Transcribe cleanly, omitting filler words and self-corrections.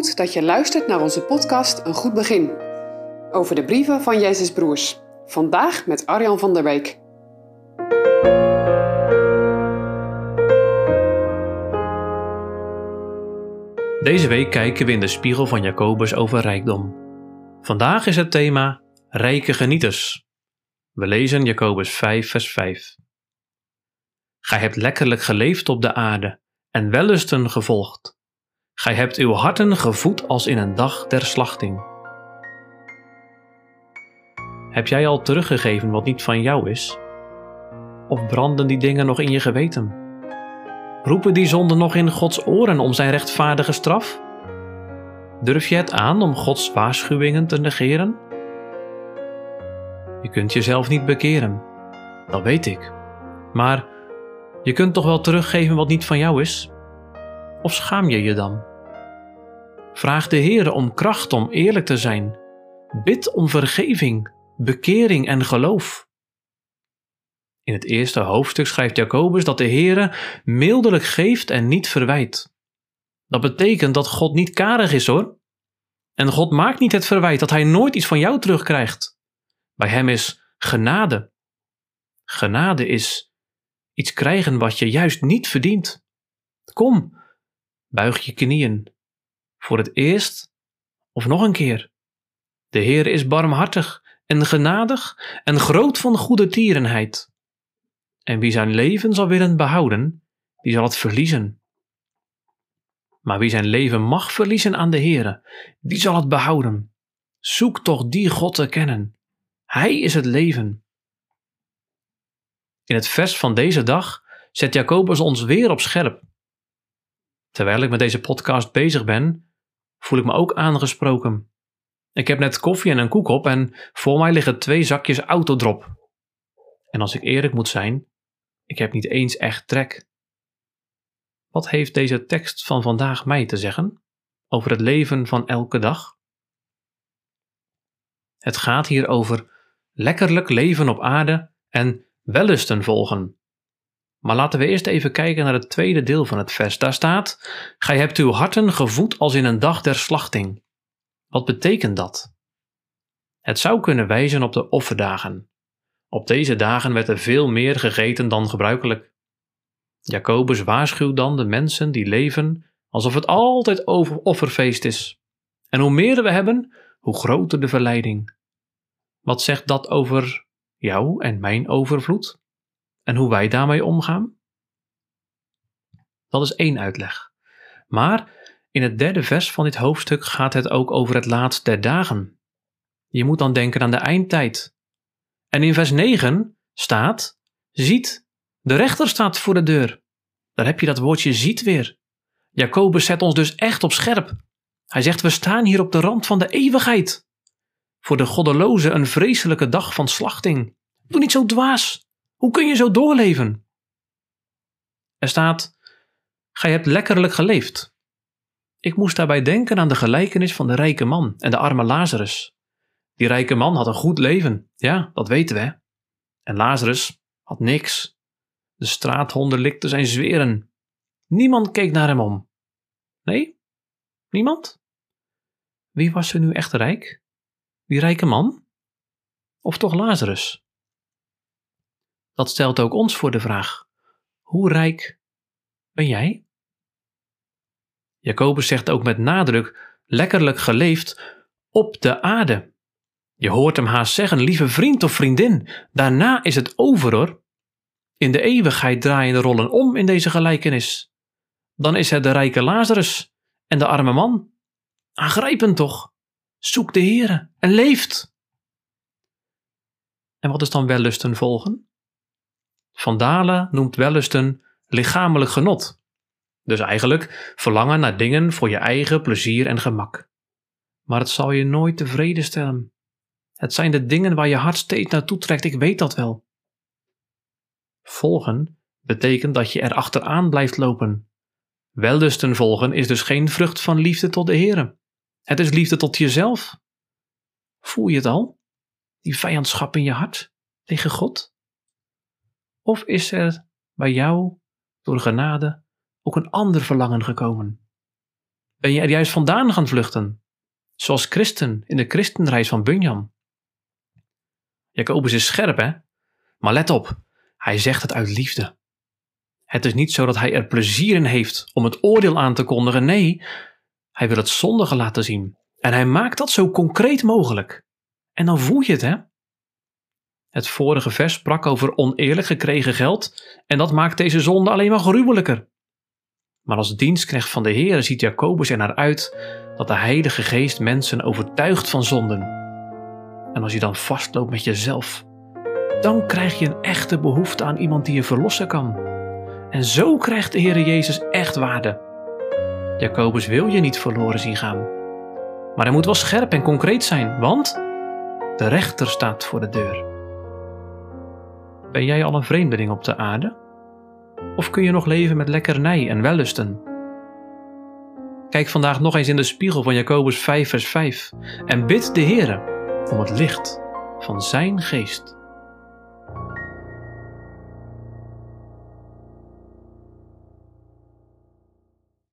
Goed dat je luistert naar onze podcast Een Goed Begin. Over de brieven van Jezus Broers. Vandaag met Arjan van der Beek. Deze week kijken we in de spiegel van Jacobus over rijkdom. Vandaag is het thema rijke genieters. We lezen Jacobus 5 vers 5. Gij hebt lekkerlijk geleefd op de aarde en wellusten gevolgd. Gij hebt uw harten gevoed als in een dag der slachting. Heb jij al teruggegeven wat niet van jou is? Of branden die dingen nog in je geweten? Roepen die zonden nog in Gods oren om zijn rechtvaardige straf? Durf je het aan om Gods waarschuwingen te negeren? Je kunt jezelf niet bekeren, dat weet ik. Maar je kunt toch wel teruggeven wat niet van jou is? Of schaam je je dan? Vraag de Heere om kracht om eerlijk te zijn. Bid om vergeving, bekering en geloof. In het eerste hoofdstuk schrijft Jacobus dat de Heere mildelijk geeft en niet verwijt. Dat betekent dat God niet karig is hoor. En God maakt niet het verwijt dat hij nooit iets van jou terugkrijgt. Bij hem is genade. Genade is iets krijgen wat je juist niet verdient. Kom, buig je knieën. Voor het eerst of nog een keer. De Heer is barmhartig en genadig en groot van goede tierenheid. En wie zijn leven zal willen behouden, die zal het verliezen. Maar wie zijn leven mag verliezen aan de Heere, die zal het behouden. Zoek toch die God te kennen. Hij is het leven. In het vers van deze dag zet Jacobus ons weer op scherp. Terwijl ik met deze podcast bezig ben, voel ik me ook aangesproken. Ik heb net koffie en een koek op en voor mij liggen 2 zakjes autodrop. En als ik eerlijk moet zijn, ik heb niet eens echt trek. Wat heeft deze tekst van vandaag mij te zeggen over het leven van elke dag? Het gaat hier over lekkerlijk leven op aarde en wellusten volgen. Maar laten we eerst even kijken naar het tweede deel van het vers. Daar staat: gij hebt uw harten gevoed als in een dag der slachting. Wat betekent dat? Het zou kunnen wijzen op de offerdagen. Op deze dagen werd er veel meer gegeten dan gebruikelijk. Jacobus waarschuwt dan de mensen die leven alsof het altijd offerfeest is. En hoe meer we hebben, hoe groter de verleiding. Wat zegt dat over jou en mijn overvloed? En hoe wij daarmee omgaan? Dat is 1 uitleg. Maar in het 3e vers van dit hoofdstuk gaat het ook over het laatst der dagen. Je moet dan denken aan de eindtijd. En in vers 9 staat: ziet, de rechter staat voor de deur. Daar heb je dat woordje ziet weer. Jacobus zet ons dus echt op scherp. Hij zegt: we staan hier op de rand van de eeuwigheid. Voor de goddelozen een vreselijke dag van slachting. Doe niet zo dwaas. Hoe kun je zo doorleven? Er staat: gij hebt lekkerlijk geleefd. Ik moest daarbij denken aan de gelijkenis van de rijke man en de arme Lazarus. Die rijke man had een goed leven, ja, dat weten we. En Lazarus had niks. De straathonden likten zijn zweren. Niemand keek naar hem om. Nee? Niemand? Wie was er nu echt rijk? Die rijke man? Of toch Lazarus? Dat stelt ook ons voor de vraag: hoe rijk ben jij? Jacobus zegt ook met nadruk: lekkerlijk geleefd op de aarde. Je hoort hem haast zeggen: lieve vriend of vriendin, daarna is het over hoor. In de eeuwigheid draaien de rollen om in deze gelijkenis. Dan is het de rijke Lazarus en de arme man. Aangrijpend toch? Zoek de Heere en leeft. En wat is dan wellusten volgen? Van Dalen noemt wellusten lichamelijk genot. Dus eigenlijk verlangen naar dingen voor je eigen plezier en gemak. Maar het zal je nooit tevreden stellen. Het zijn de dingen waar je hart steeds naartoe trekt, ik weet dat wel. Volgen betekent dat je er achteraan blijft lopen. Wellusten volgen is dus geen vrucht van liefde tot de Heere. Het is liefde tot jezelf. Voel je het al? Die vijandschap in je hart tegen God? Of is er bij jou door genade ook een ander verlangen gekomen? Ben je er juist vandaan gaan vluchten? Zoals Christen in de christenreis van Bunyan. Jacobus is scherp, hè? Maar let op, hij zegt het uit liefde. Het is niet zo dat hij er plezier in heeft om het oordeel aan te kondigen. Nee, hij wil het zondige laten zien. En hij maakt dat zo concreet mogelijk. En dan voel je het, hè? Het vorige vers sprak over oneerlijk gekregen geld en dat maakt deze zonde alleen maar gruwelijker. Maar als dienstknecht van de Heer ziet Jacobus er naar uit dat de Heilige Geest mensen overtuigt van zonden. En als je dan vastloopt met jezelf, dan krijg je een echte behoefte aan iemand die je verlossen kan. En zo krijgt de Heer Jezus echt waarde. Jacobus wil je niet verloren zien gaan. Maar hij moet wel scherp en concreet zijn, want de rechter staat voor de deur. Ben jij al een vreemdeling op de aarde? Of kun je nog leven met lekkernij en wellusten? Kijk vandaag nog eens in de spiegel van Jacobus 5 vers 5 en bid de Heere om het licht van zijn geest.